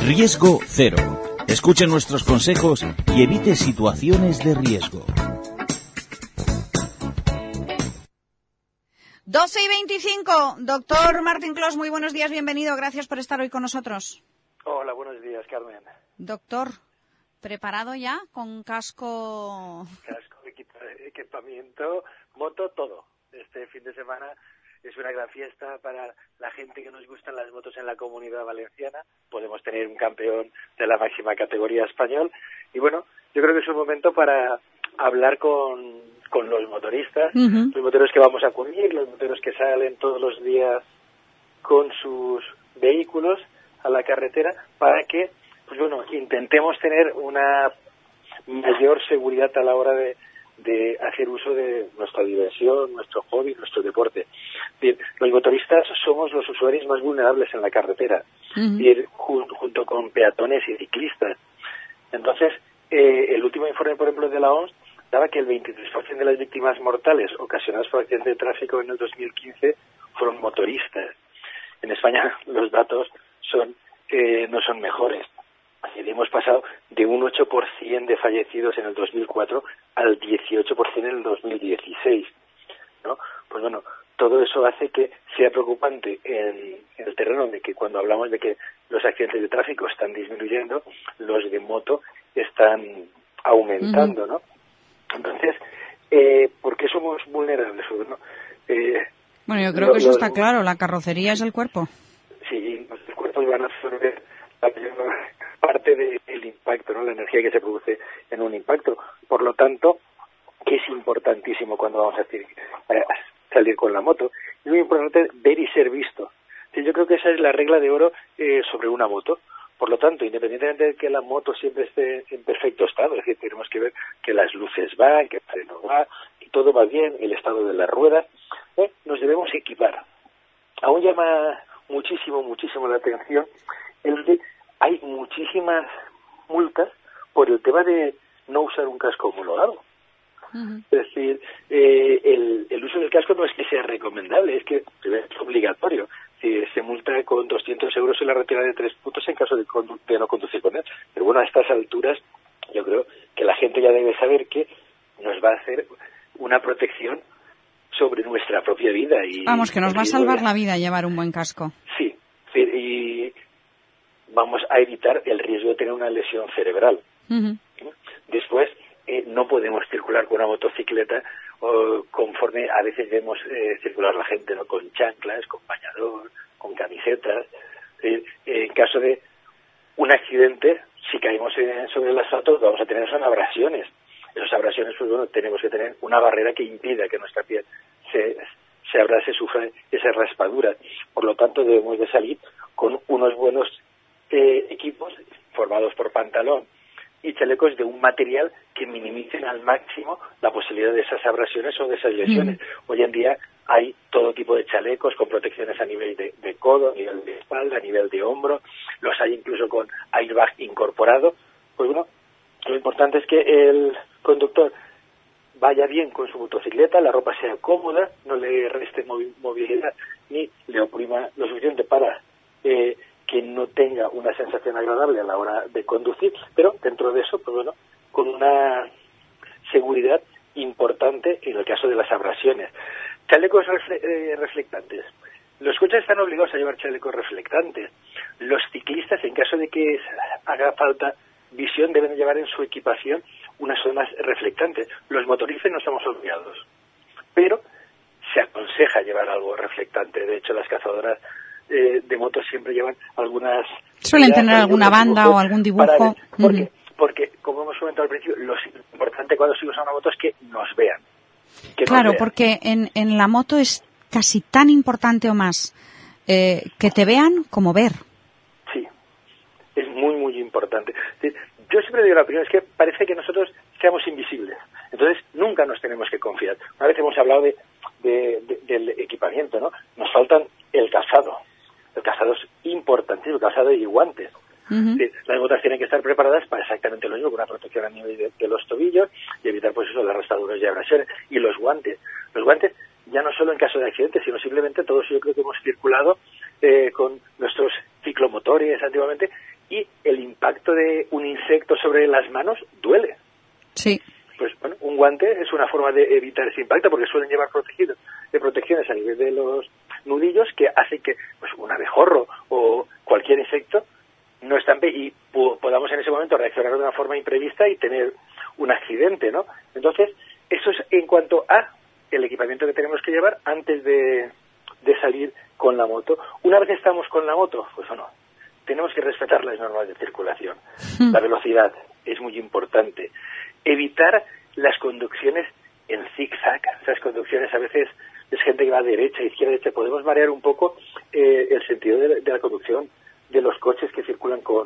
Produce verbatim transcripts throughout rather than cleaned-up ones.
Riesgo cero. Escuche nuestros consejos y evite situaciones de riesgo. doce y veinticinco. Doctor Martín Clos, muy buenos días, bienvenido. Gracias por estar hoy con nosotros. Hola, buenos días, Carmen. Doctor, ¿preparado ya con casco? Casco, equipamiento, moto, todo. Este fin de semana es una gran fiesta para la gente que nos gustan las motos en la Comunidad Valenciana. Podemos tener un campeón de la máxima categoría español. Y bueno, yo creo que es un momento para hablar con, con los motoristas, uh-huh. los moteros que vamos a acudir, los moteros que salen todos los días con sus vehículos a la carretera, para que, pues bueno, intentemos tener una mayor seguridad a la hora de, de hacer uso de nuestra diversión, nuestro hobby, nuestro deporte. Bien, los motoristas somos los usuarios más vulnerables en la carretera, uh-huh. bien, junto, junto con peatones y ciclistas. Entonces, eh, el último informe, por ejemplo, de la O M S daba que el veintitrés por ciento de las víctimas mortales ocasionadas por accidentes de tráfico en el dos mil quince fueron motoristas. En España los datos son eh, no son mejores. Hemos pasado de un ocho por ciento de fallecidos en el dos mil cuatro al dieciocho por ciento en el dos mil dieciséis, ¿no? Pues bueno, todo eso hace que sea preocupante en, en el terreno de que cuando hablamos de que los accidentes de tráfico están disminuyendo, los de moto están aumentando, ¿no? Entonces, eh, ¿por qué somos vulnerables? ¿No? Eh, bueno, yo creo lo, que eso los, está claro, la carrocería es el cuerpo. Sí, nuestros cuerpos van a absorber la mayor parte del impacto, ¿no? La energía que se produce en un impacto. Por lo tanto, que es importantísimo cuando vamos a, hacer, a salir con la moto, es muy importante ver y ser visto. Sí, yo creo que esa es la regla de oro eh, sobre una moto. Por lo tanto, independientemente de que la moto siempre esté en perfecto estado, es decir, tenemos que ver que las luces van, que el freno va, que todo va bien, el estado de las ruedas, ¿eh? Nos debemos equipar. Aún llama muchísimo, muchísimo la atención el de hay muchísimas multas por el tema de no usar un casco homologado. Uh-huh. Es decir, eh, el, el uso del casco no es que sea recomendable, es que es obligatorio. Si se multa con doscientos euros en la retirada de tres puntos en caso de, condu- de no conducir con él. Pero bueno, a estas alturas yo creo que la gente ya debe saber que nos va a hacer una protección sobre nuestra propia vida. Y vamos, que nos va a salvar la vida llevar un buen casco. Sí, sí, y vamos a evitar el riesgo de tener una lesión cerebral. Uh-huh. Después, eh, no podemos circular con una motocicleta o conforme a veces vemos eh, circular la gente, ¿no? Con chanclas, con bañador, con camisetas. Eh, eh, en caso de un accidente, si caemos en, sobre el asfalto, vamos a tener esas abrasiones. Esas abrasiones, pues bueno, tenemos que tener una barrera que impida que nuestra piel se, se abrase, sufra esa raspadura. Por lo tanto, debemos de salir con unos buenos eh, equipos formados por pantalón y chalecos de un material que minimicen al máximo la posibilidad de esas abrasiones o de esas lesiones. Mm. Hoy en día hay todo tipo de chalecos con protecciones a nivel de, de codo, a nivel de espalda, a nivel de hombro, los hay incluso con airbag incorporado. Pues bueno, lo importante es que el conductor vaya bien con su motocicleta, la ropa sea cómoda, no le reste movi- movilidad ni le oprima lo suficiente para eh, que no tenga una sensación agradable a la hora de conducir, pero dentro de eso, pues bueno, con una seguridad importante en el caso de las abrasiones. Chalecos refle- eh, reflectantes. Los coches están obligados a llevar chalecos reflectantes. Los ciclistas, en caso de que haga falta visión, deben llevar en su equipación unas zonas reflectantes. Los motoristas no estamos obligados, pero se aconseja llevar algo reflectante. De hecho, las cazadoras eh, de motos siempre llevan algunas... Suelen tener alguna banda o algún dibujo. Para, porque, uh-huh. porque, como hemos comentado al principio, lo importante cuando subimos a una moto es que nos vean. Que claro, nos vean. Porque en, en la moto es casi tan importante o más eh, que te vean como ver. Sí, es muy, muy importante. Yo siempre digo la opinión, es que parece que nosotros seamos invisibles. Entonces, nunca nos tenemos que confiar. Una vez hemos hablado de, de, de, del equipamiento, ¿no? Nos faltan el calzado. El calzado es importantísimo, el calzado y guantes. Uh-huh. Sí, las botas tienen que estar preparadas para exactamente lo mismo, con una protección a nivel de, de los tobillos y evitar, pues eso, las rastaduras y abrasiones. Y los guantes. Los guantes, ya no solo en caso de accidentes, sino simplemente todos yo creo que hemos circulado eh, con nuestros ciclomotores antiguamente, y sobre las manos duele. Sí. Pues bueno, un guante es una forma de evitar ese impacto porque suelen llevar protegidos, de protecciones a nivel de los nudillos que hacen que pues un abejorro o cualquier insecto no estampe y po- podamos en ese momento reaccionar de una forma imprevista y tener un accidente, ¿no? Entonces, eso es en cuanto a el equipamiento que tenemos que llevar antes de, de salir con la moto. Una vez que estamos con la moto, pues bueno, tenemos que respetar las normas de circulación. Mm. La velocidad es muy importante. Evitar las conducciones en zigzag, esas conducciones a veces es gente que va derecha, izquierda, derecha. Podemos marear un poco eh, el sentido de, de la conducción de los coches que circulan con,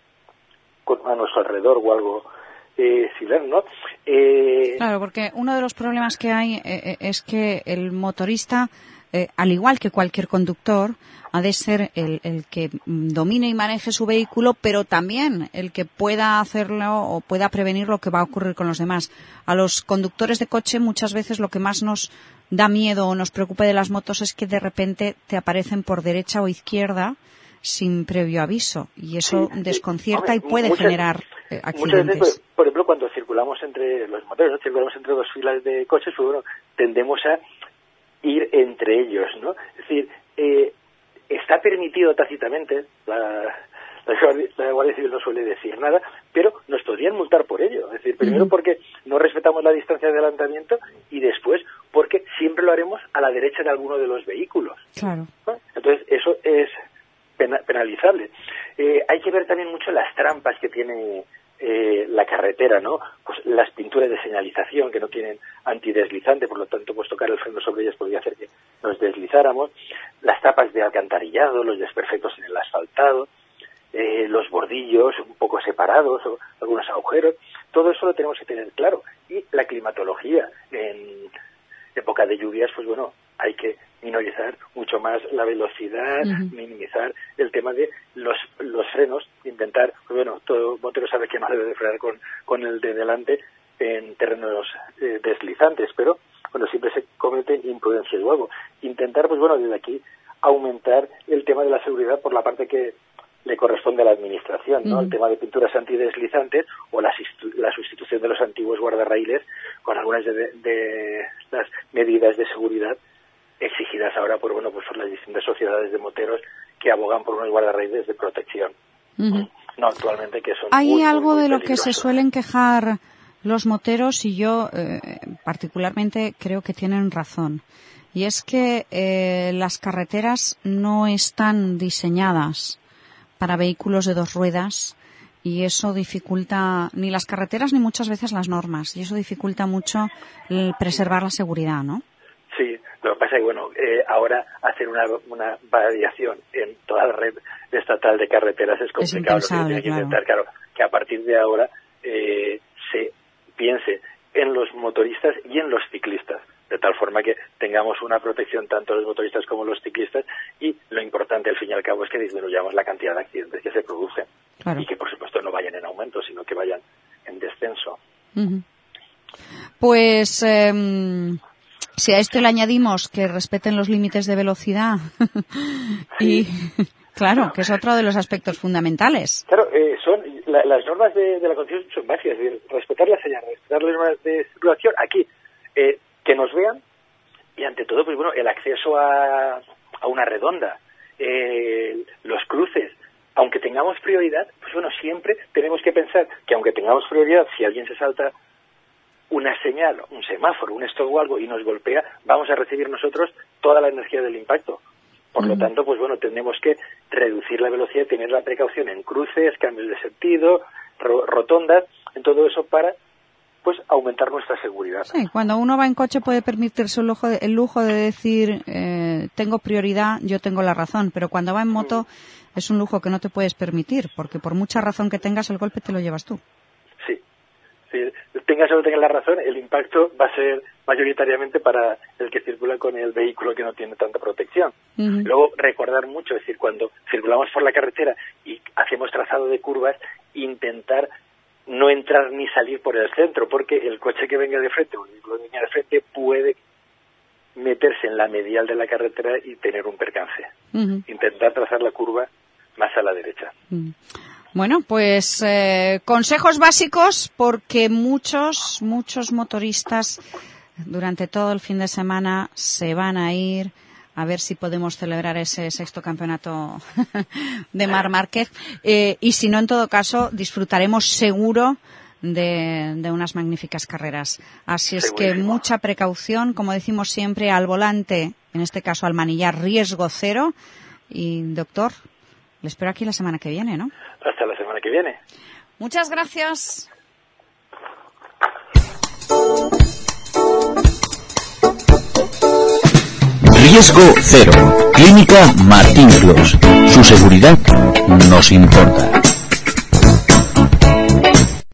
con a nuestro alrededor o algo eh, similar, ¿no? Eh... Claro, porque uno de los problemas que hay eh, es que el motorista, eh, al igual que cualquier conductor, ha de ser el, el que domine y maneje su vehículo, pero también el que pueda hacerlo o pueda prevenir lo que va a ocurrir con los demás. A los conductores de coche muchas veces lo que más nos da miedo o nos preocupa de las motos es que de repente te aparecen por derecha o izquierda sin previo aviso y eso sí, desconcierta sí. Hombre, y puede muchas, generar eh, accidentes. Muchas veces, por, por ejemplo, cuando circulamos entre los motores, ¿no? circulamos entre dos filas de coches, pues bueno, tendemos a ir entre ellos, ¿no? Es decir, eh, está permitido tácitamente, la, la, la Guardia Civil no suele decir nada, pero nos podrían multar por ello. Es decir, primero uh-huh. porque no respetamos la distancia de adelantamiento y después porque siempre lo haremos a la derecha de alguno de los vehículos. Claro. ¿No? Entonces, eso es pena, penalizable. Eh, hay que ver también mucho las trampas que tiene eh, la carretera, ¿no? Pues las pinturas de señalización que no tienen antideslizante, por lo tanto, pues tocar el freno sobre ellas podría hacer que nos deslizáramos, las tapas de alcantarillado, los desperfectos en el asfaltado, eh, los bordillos un poco separados, o algunos agujeros, todo eso lo tenemos que tener claro. Y la climatología, en época de lluvias, pues bueno, hay que minorizar mucho más la velocidad, uh-huh. minimizar el tema de los los frenos, intentar, pues bueno, todo motero sabe que no debe de frenar con, con el de delante en terrenos eh, deslizantes, pero bueno, siempre se cometen imprudencias luego. Intentar, pues bueno, desde aquí aumentar el tema de la seguridad por la parte que le corresponde a la administración, ¿no? Uh-huh. El tema de pinturas antideslizantes o la, la sustitución de los antiguos guardarraíles con algunas de, de las medidas de seguridad exigidas ahora por bueno pues por las distintas sociedades de moteros que abogan por unos guardarraíles de protección. Uh-huh. No actualmente que son hay muy, algo muy, muy de lo peligrosos. Que se suelen quejar los moteros y yo eh, particularmente creo que tienen razón, y es que eh, las carreteras no están diseñadas para vehículos de dos ruedas y eso dificulta ni las carreteras ni muchas veces las normas y eso dificulta mucho el preservar la seguridad, ¿no? Sí, lo que pasa es que, bueno, eh, ahora hacer una, una variación en toda la red estatal de carreteras es complicado. Es lo que tiene que claro. intentar, claro, que a partir de ahora eh, se piense en los motoristas y en los ciclistas, de tal forma que tengamos una protección tanto los motoristas como los ciclistas y lo importante al fin y al cabo es que disminuyamos la cantidad de accidentes que se producen claro. y que por supuesto no vayan en aumento, sino que vayan en descenso. Uh-huh. Pues... Eh... Si a esto le añadimos que respeten los límites de velocidad y, claro, que es otro de los aspectos fundamentales. Claro, eh, son la, las normas de, de la Constitución son básicas, es decir, respetar las señales, respetar las normas de circulación aquí, eh, que nos vean y ante todo, pues bueno, el acceso a, a una redonda, eh, los cruces, aunque tengamos prioridad, pues bueno, siempre tenemos que pensar que aunque tengamos prioridad, si alguien se salta una señal, un semáforo, un stop o algo y nos golpea, vamos a recibir nosotros toda la energía del impacto. Por uh-huh. lo tanto, pues bueno, tenemos que reducir la velocidad, tener la precaución en cruces, cambios de sentido, ro- rotondas, en todo eso para pues aumentar nuestra seguridad. Sí, cuando uno va en coche puede permitirse el lujo de, el lujo de decir eh, tengo prioridad, yo tengo la razón, pero cuando va en moto uh-huh. es un lujo que no te puedes permitir, porque por mucha razón que tengas, el golpe te lo llevas tú. Sí. Si tengas o no tengas la razón, el impacto va a ser mayoritariamente para el que circula con el vehículo que no tiene tanta protección. Uh-huh. Luego, recordar mucho, es decir, cuando circulamos por la carretera y hacemos trazado de curvas, intentar no entrar ni salir por el centro, porque el coche que venga de frente o el vehículo que venga de frente puede meterse en la medial de la carretera y tener un percance. Uh-huh. Intentar trazar la curva más a la derecha. Uh-huh. Bueno, pues eh, consejos básicos, porque muchos, muchos motoristas durante todo el fin de semana se van a ir a ver si podemos celebrar ese sexto campeonato de Marc Márquez. Eh, y si no, en todo caso, disfrutaremos seguro de, de unas magníficas carreras. Así es que mucha precaución, como decimos siempre, al volante, en este caso al manillar, riesgo cero. Y, doctor, le espero aquí la semana que viene, ¿no? Hasta la semana que viene. Muchas gracias. Riesgo cero. Clínica Martín Clos. Su seguridad nos importa.